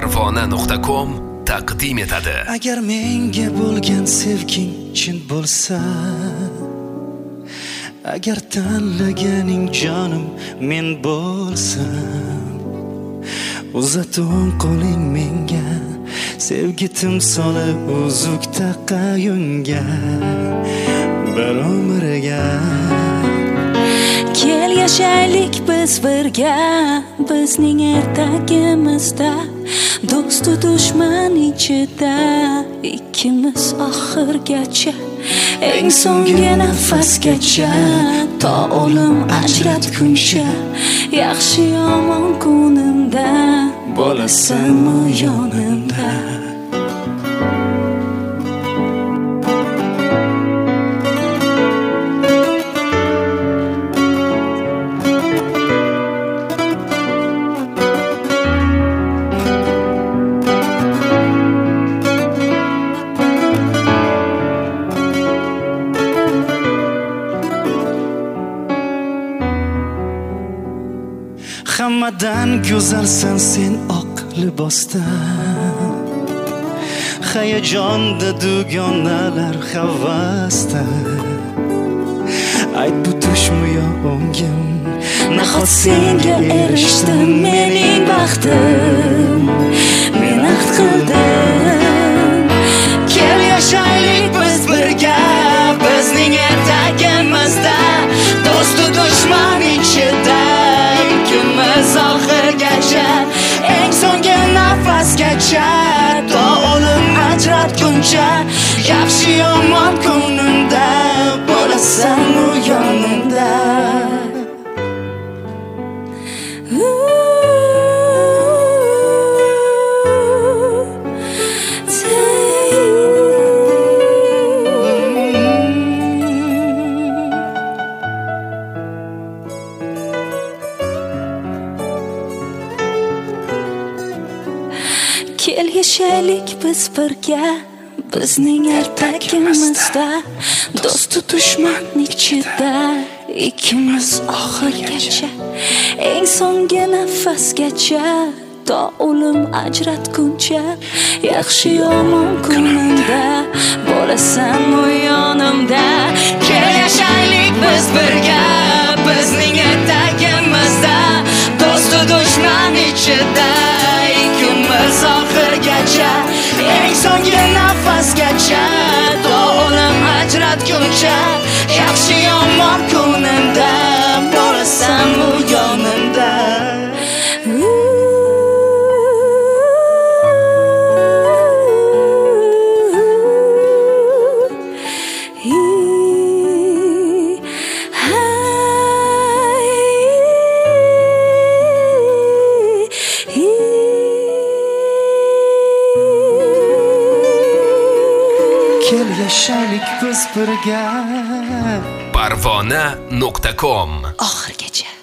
Parvona.com taqdim etadi. Agar menga bo'lgan sevging chin bo'lsa, agar tanlaganing jonim men bo'lsam, uzating qo'ling menga, sevgi timsoli uzuk taqayunga, bir umrga. Kel yashaylik biz birga, bizning ertagimizda, do'stu dushman ichida, ikkimiz oxirgacha, eng so'nggi nafasgacha, to o'lim ajratguncha, yaxshi yomon kunimda bo'lasanmi yonimda. Hammadan go'zalsan sen oq libosda, hayajonda dugonalar havasda. Ayt bu tushmi yo o'ngim, nahot senga erishdim mening baxtim, men ahd qildim. Kel yashaylik biz birga, bizning ertagimizda, do'stu dushman ichida, ikkimiz oxirgacha, eng so'nggi nafasgacha, to o'lim ajratguncha, yaxshi yomon kunimda bo'lasanmi yonimda. Kel yashaylik biz birga, bizning ertagimizda, do'stu dushman ichida, ikkimiz oxirgacha, eng so'nggi nafasgacha, to o'lim ajratguncha, yaxshi yomon kunimda bo'lasanmi yonimda. Kel yashaylik biz birga, bizning ertagimizda, do'stu dushman ichida, ikkimiz oxirgacha, eng so'nggi nafasgacha, to o'lim ajratguncha, yaxshi yomon kunimda bo'lasanmi yonimda. Kel yashaylik biz birga. Parvona.com Oxirgacha.